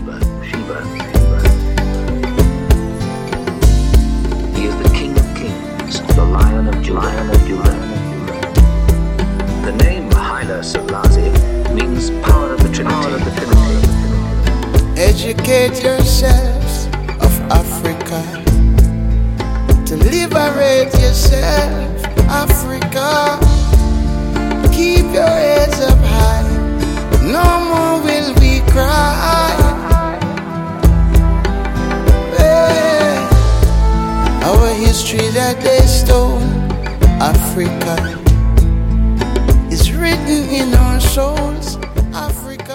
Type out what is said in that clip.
Sheba. He is the King of Kings, the Lion of Judah. The name Haile Selassie means power of the Trinity. Educate yourselves of Africa, to liberate yourself, Africa. Keep your heads up high, no more will we cry. Hey, our history that they stole, Africa, is written in our souls, Africa.